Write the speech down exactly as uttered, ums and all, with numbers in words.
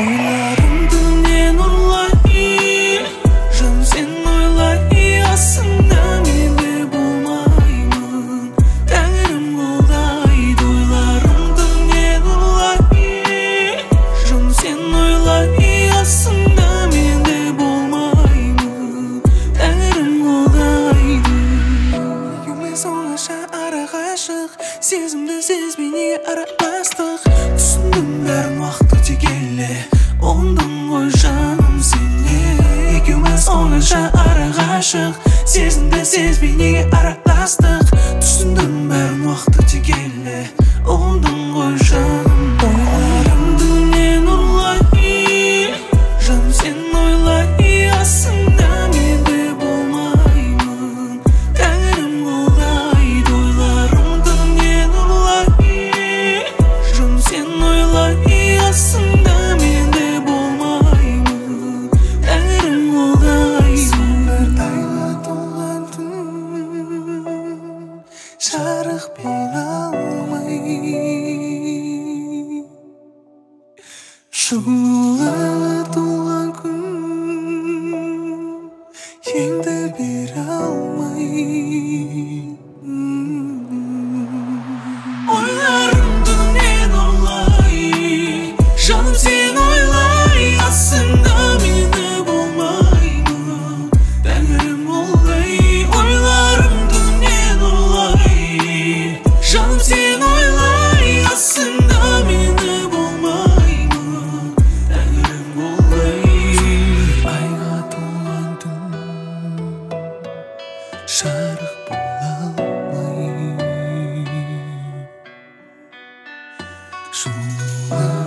Oylarımdı men uрлай, жаным сен ойлай, aslında mende болмаймын. Тәңірім қолдайды. Ойларымды мен uрлай, жаным сен ойлай, aslında mende болмаймын. Тәңірім қолдайды. Екеуміз оңаша ара ғашық, сезімді сезбей неге араластық? Түсіндім бәрін уақыт өте келе, оңдың ғой жаным сене. Екеуміз оңаша ара ғашық, сезімді сезбей неге араластық? Түсіндім бәрін уақыт өте келе, оңдың ғой жаным. Ойларымды мен ұрлай, жаным сен ойлай, aslında менде болмаймын. Тәңірім қолдайды. Ойларымды мен ұрлай, жаным сен ойлай, aslında менде болмаймын. Тәңірім қолдайды. Сондар айға толған түн, жарық бере алмай, жылуға толған күн, енді бере алмай. Ойларымды мен ұрлай, жаным сен ойлай, aslında менде болмаймын. Тәңірім қолдай. Ойларымды мен ұрлай, жаным сен ойлай, aslında менде болмаймын. Тәңірім қолдай. Айға толған түн, жарық бола алмай, жылуға